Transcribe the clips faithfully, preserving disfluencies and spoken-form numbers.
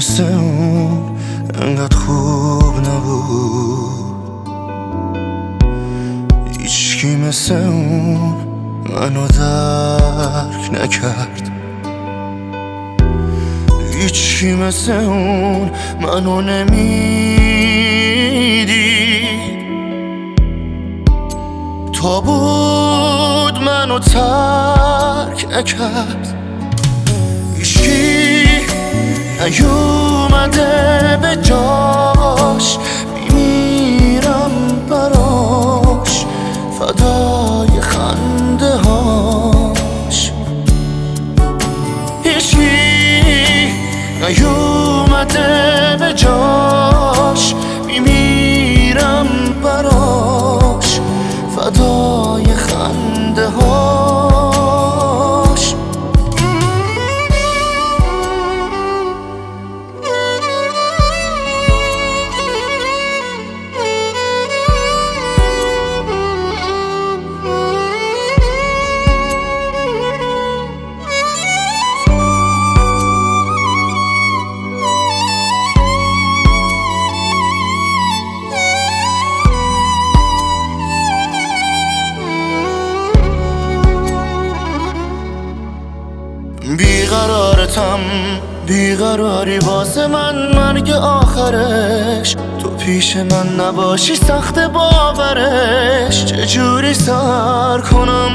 مثل اون انقدر خوب نبود، هیچکی مثل اون منو درک نکرد، هیچکی مثل اون منو نمیدید. تا بود منو ترک نکرد، هیچکی نیومده به جاش، میمیرم براش فدای خنده هاش. هیچکی نیومده به جاش، میمیرم براش فدای خنده هاش. بیقرارتم بیقراری واسه من مرگ آخرش، تو پیش من نباشی سخت باورش. چجوری سر کنم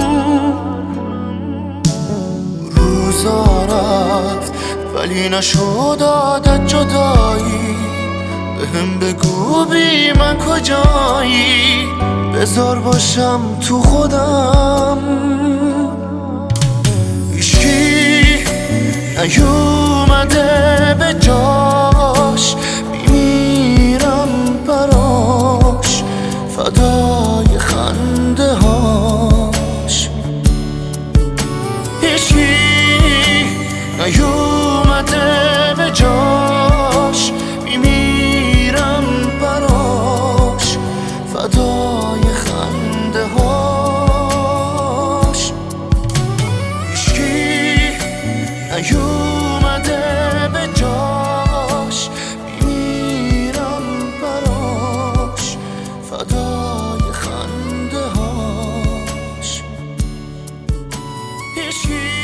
روزا رفت ولی نشد عادت جدایی. بهم بگو بی من کجایی، بذار باشم تو خودم. نیومده به جاش، میمیرم براش فدای خنده هاش. هیچکی نیومده به جاش، میمیرم براش فدای خنده هاش. هیچکی نیومده به جاش، میمیرم براش فدای خنده هاش. هیچکی